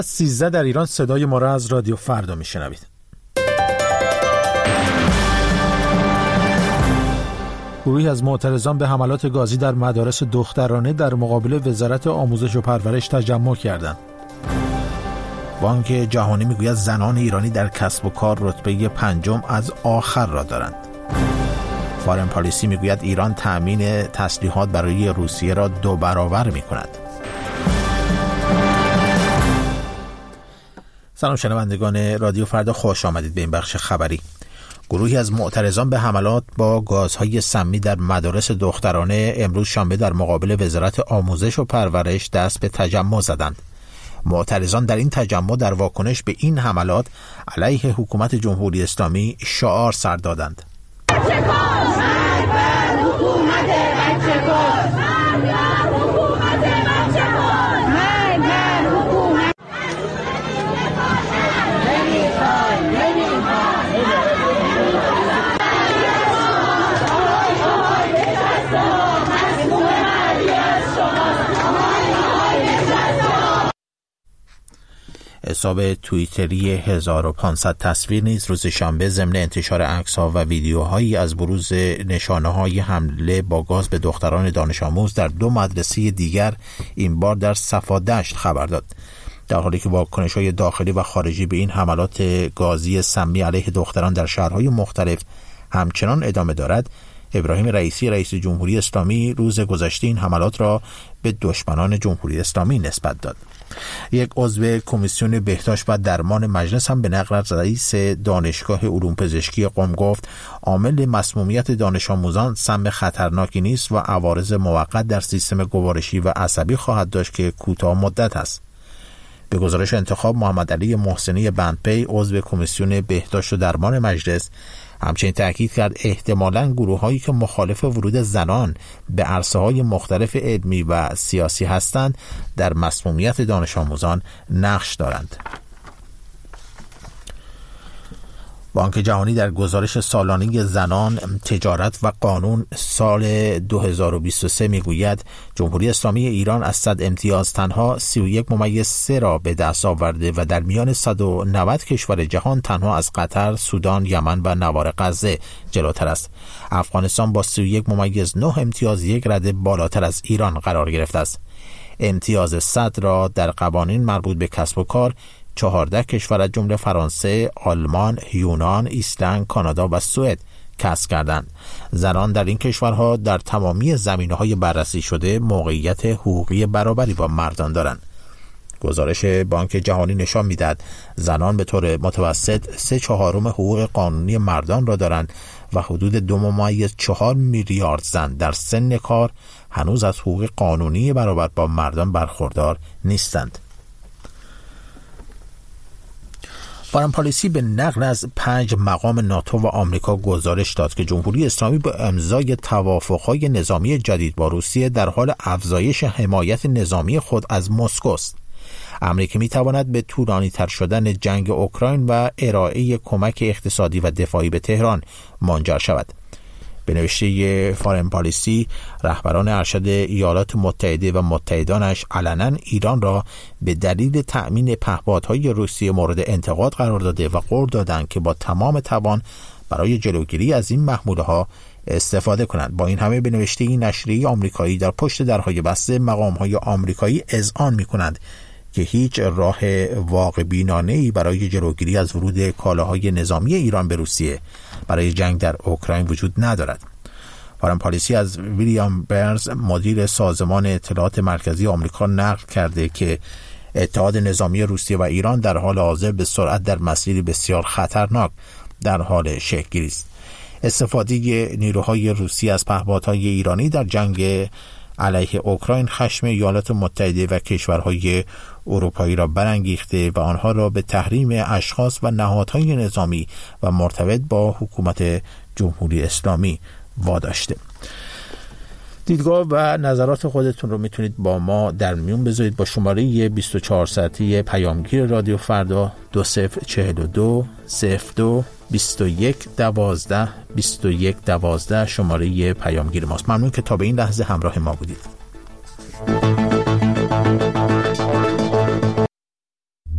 13 در ایران. صدای ما را از رادیو فردا میشنوید. گروهی از معترضان به حملات گازی در مدارس دخترانه در مقابل وزارت آموزش و پرورش تجمع کردند. بانک جهانی میگوید زنان ایرانی در کسب و کار رتبه 5 از آخر را دارند. فارن پالیسی میگوید ایران تأمین تسلیحات برای روسیه را 2 برابر میکند. سلام شنوندگان رادیو فردا، خوش آمدید به این بخش خبری. گروهی از معترضان به حملات با گازهای سمی در مدارس دخترانه امروز شنبه در مقابل وزارت آموزش و پرورش دست به تجمع زدند. معترضان در این تجمع در واکنش به این حملات علیه حکومت جمهوری اسلامی شعار سر دادند. حساب توییتری 1500 تصویر نیز روز شنبه ضمن انتشار عکس‌ها و ویدیوهایی از بروز نشانه‌های حمله با گاز به دختران دانش آموز در 2 مدرسه دیگر، این بار در صفادشت، خبر داد. در حالی که واکنش‌های داخلی و خارجی به این حملات گازی سمی علیه دختران در شهرهای مختلف همچنان ادامه دارد، ابراهیم رئیسی رئیس جمهوری اسلامی روز گذشته این حملات را به دشمنان جمهوری اسلامی نسبت داد. یک عضو کمیسیون بهداشت و درمان مجلس هم به نقل از رئیس دانشگاه علوم پزشکی قم گفت عامل مسمومیت دانش آموزان سم خطرناکی نیست و عوارض موقت در سیستم گوارشی و عصبی خواهد داشت که کوتاه مدت است. به گزارش انتخاب محمد علی محسنی بندپی عضو کمیسیون بهداشت و درمان مجلس همچنین تأکید کرد احتمالاً گروه‌هایی که مخالف ورود زنان به عرصه‌های مختلف علمی و سیاسی هستند در مسمومیت دانش آموزان نقش دارند. بانک جهانی در گزارش سالانه زنان، تجارت و قانون سال 2023 میگوید جمهوری اسلامی ایران از 100 امتیاز تنها 31.3 را به دست آورده و در میان 190 کشور جهان تنها از قطر، سودان، یمن و نوار غزه جلوتر است. افغانستان با 31.9 امتیاز 1 رده بالاتر از ایران قرار گرفته است. امتیاز 100 را در قوانین مربوط به کسب و کار 14 کشور از جمله فرانسه، آلمان، یونان، ایسلند، کانادا و سوئد کسب کردند. زنان در این کشورها در تمامی زمینه‌های بررسی شده موقعیت حقوقی برابری با مردان دارند. گزارش بانک جهانی نشان می‌دهد زنان به طور متوسط 3/4 حقوق قانونی مردان را دارند و حدود 2.4 میلیارد زن در سن کار هنوز از حقوق قانونی برابر با مردان برخوردار نیستند. فارن پالیسی به نقل از 5 مقام ناتو و آمریکا گزارش داد که جمهوری اسلامی با امضای توافق‌های نظامی جدید با روسیه در حال افزایش حمایت نظامی خود از مسکو است. امریکا می‌تواند به طولانی‌تر شدن جنگ اوکراین و ارائه کمک اقتصادی و دفاعی به تهران منجر شود. به نوشته فارن پالیسی، رهبران ارشد ایالات متحده و متحدانش علنا ایران را به دلیل تأمین پهپادهای روسیه مورد انتقاد قرار داده و قول دادند که با تمام توان برای جلوگیری از این محموله‌ها استفاده کنند. با این همه به نوشته این نشریه آمریکایی در پشت درهای بسته مقام‌های آمریکایی اذعان می‌کنند که هیچ راه واقع بینانه‌ای برای جلوگیری از ورود کالاهای نظامی ایران به روسیه برای جنگ در اوکراین وجود ندارد. فارن پالیسی از ویلیام برنز مدیر سازمان اطلاعات مرکزی آمریکا نقل کرده که اتحاد نظامی روسیه و ایران در حال حاضر به سرعت در مسیری بسیار خطرناک در حال شکل‌گیری است. استفاده نیروهای روسی از پهپادهای ایرانی در جنگ علیه اوکراین خشم ایالات متحده و کشورهای اروپایی را برانگیخته و آنها را به تحریم اشخاص و نهادهای نظامی و مرتبط با حکومت جمهوری اسلامی واداشته. دیدگاه و نظرات خودتون رو میتونید با ما در میون بذارید با شماره 24 ساعتی پیامگیر رادیو فردا 2042 02 21 12 21 12 شماره پیامگیر ماست. ممنون که تا به این لحظه همراه ما بودید.